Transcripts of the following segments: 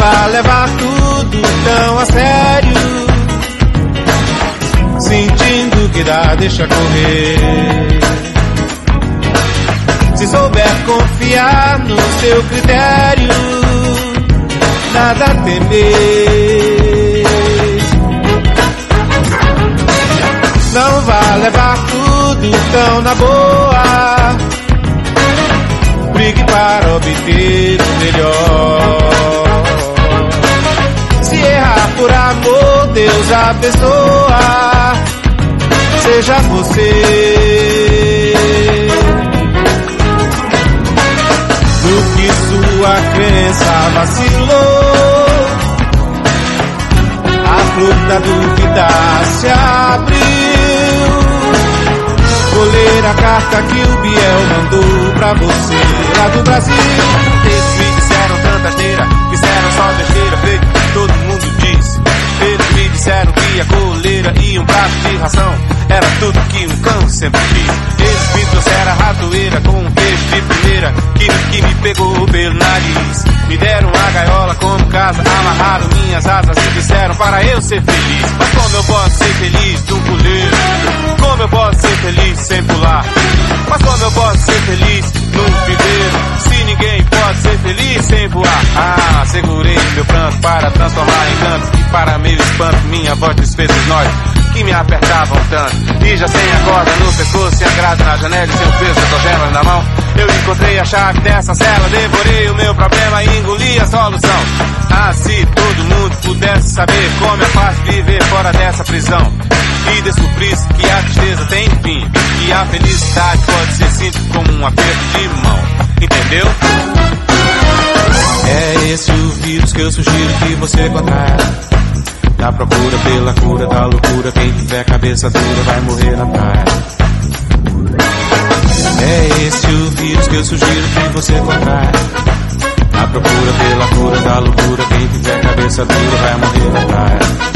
vá levar tudo tão a sério. Sentindo que dá, deixa correr. Se souber confiar no seu critério, nada a temer. Não vá levar tudo tão na boa. Brigue para obter o melhor. Se errar por amor, Deus abençoa. Seja você. No que sua crença vacilou, a flor da dúvida se abriu. Vou ler a carta que o Biel mandou pra você, lá do Brasil. Eles me disseram tanta asneira, disseram só besteira, feito que todo mundo diz. Eles me disseram que a coleira e um prato de ração era tudo que um cão sempre quis. Eles me trouxeram a ratoeira com um beijo de primeira que me pegou pelo nariz. Me deram a gaiola como casa, amarraram minhas asas e disseram para eu ser feliz. Mas como eu posso ser feliz num puleiro? Como eu posso ser feliz sem pular? Mas como eu posso ser feliz num viveiro? Se ninguém pode ser feliz sem voar. Ah, segurei meu pranto para transformar em canto, e para meu espanto minha voz desfez os nós que me apertavam tanto. E já sem a corda no pescoço, sem a grade na janela e sem o peso das algemas na mão, eu encontrei a chave dessa cela, devorei o meu problema e engoli a solução. Ah, se todo mundo pudesse saber como é fácil viver fora dessa prisão, e descobrisse que a tristeza tem fim, que a felicidade pode ser simples como um aperto de mão. Entendeu? É esse o vírus que eu sugiro que você contraia. Na procura pela cura da loucura, quem tiver cabeça dura vai morrer na praia. É esse o vírus que eu sugiro que você contraia. Na procura pela cura da loucura, quem tiver cabeça dura vai morrer na praia.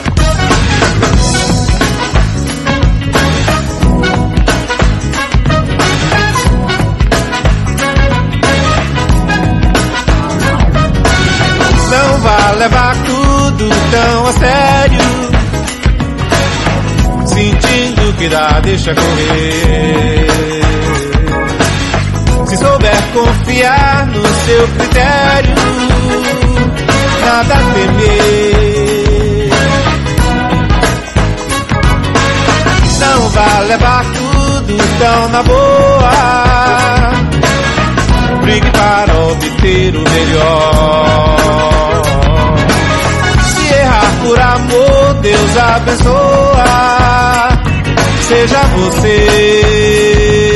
Não vá levar tudo tão a sério. Sentindo que dá, deixa correr. Se souber confiar no seu critério, nada a temer. Não vá levar tudo tão na boa. Brigue para obter o melhor. Se errar por amor, Deus abençoa. Seja você.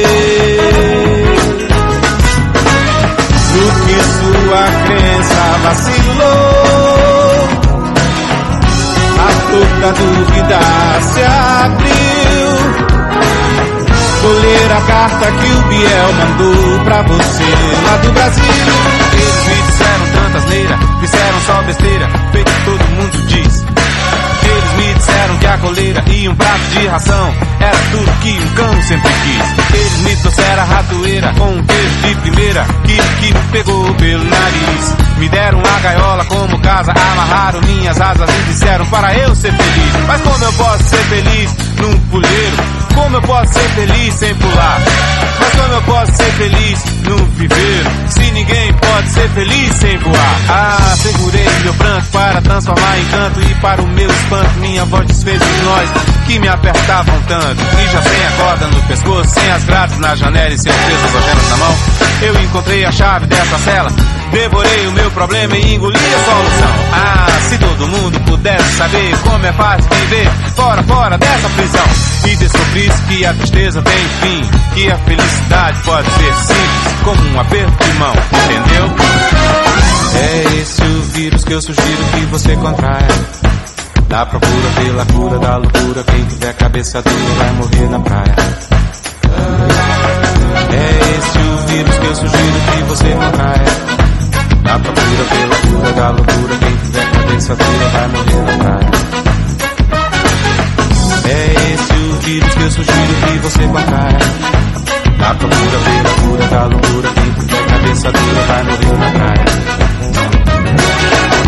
No que sua crença vacilou, a flor da dúvida se abriu. Vou ler a carta que o Biel mandou pra você, lá do Brasil. Eles me disseram tanta asneira, disseram só besteira, feito que todo mundo diz. Eles me disseram que a coleira e um prato de ração era tudo que um cão sempre quis. Eles me trouxeram a ratoeira com um beijo de primeira que me pegou pelo nariz. Me deram a gaiola como casa, amarraram minhas asas e disseram para eu ser feliz. Mas como eu posso ser feliz num puleiro? Como eu posso ser feliz sem pular? Mas como eu posso ser feliz num viveiro? Se ninguém pode ser feliz sem voar. Ah, segurei meu pranto para transformar em canto, e para o meu espanto minha voz desfez os nós que me apertavam tanto. E já sem a corda no pescoço, sem as grades na janela e sem o peso das algemas na mão, eu encontrei a chave dessa cela, devorei o meu problema e engoli a solução. Ah, se todo mundo pudesse saber como é fácil viver fora dessa prisão, e descobrisse que a tristeza tem fim, que a felicidade pode ser simples como um aperto de mão. Entendeu? É esse o vírus que eu sugiro que você contraia. Na procura pela cura da loucura, quem tiver cabeça dura vai morrer na praia. É esse o vírus que eu sugiro que você contraia. Na procura pela cura da loucura, quem tiver cabeça dura vai morrer na praia. É esse o vírus que eu sugiro que você contraia. Na procura pela cura da loucura, quem tiver cabeça dura vai morrer na praia.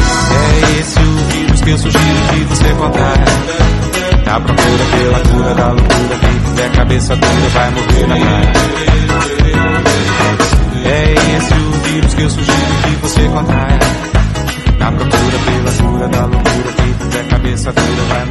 que eu sugiro que você contraia. Na procura pela cura da loucura, quem tiver cabeça dura vai morrer na praia. É esse o vírus que eu sugiro que você contraia. Na procura pela cura da loucura, quem tiver cabeça dura vai morrer na praia.